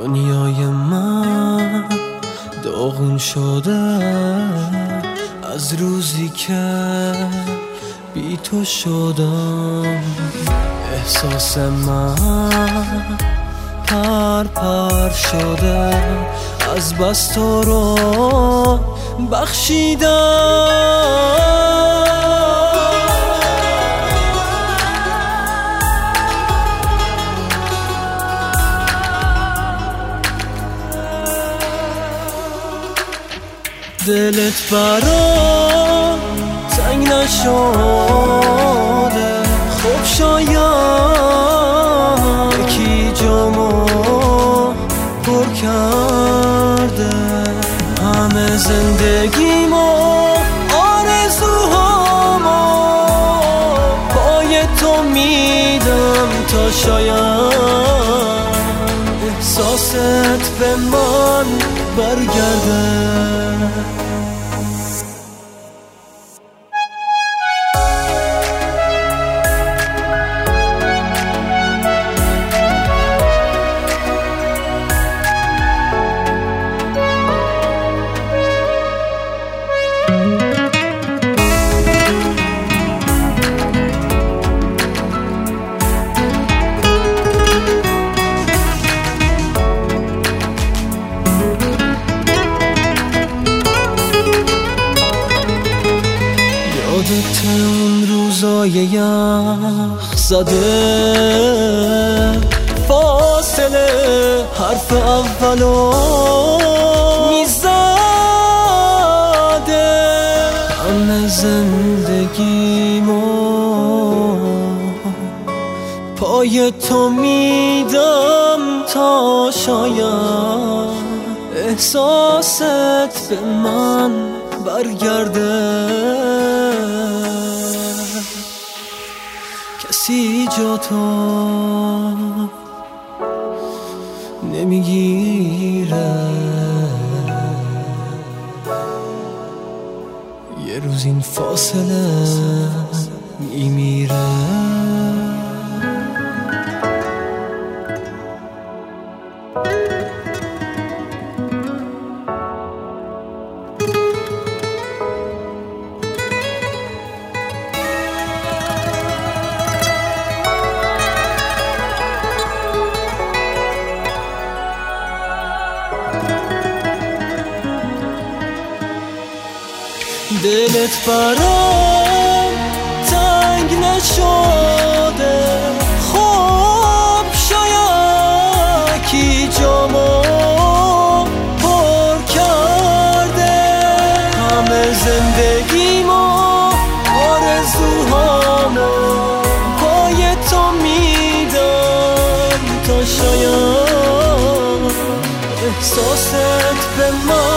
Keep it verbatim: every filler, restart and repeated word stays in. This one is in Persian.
دنیای من داغون شده از روزی که بی تو شدم. احساس من پر پر شده از بس تو رو بخشیدم. دلت برام تنگ نشده، خب شاید یکی جامو پر کرده. همه زندگیمو آرزوهامو پای تو میدم تا شاید احساست به من برگرده. یادت اون روزای یخ زده، فاصله حرف اولو میزده. همه زندگیمو پای تو میدم تا شاید احساست به من برگرده. کسی جا تو نمیگیره، یه روز این فاصله میمیره. دلت برام تنگ نشده، خب شاید کی جامو پر کرده. همه زندگیمو آرزوهامو پای تو میدم تا شاید احساست به من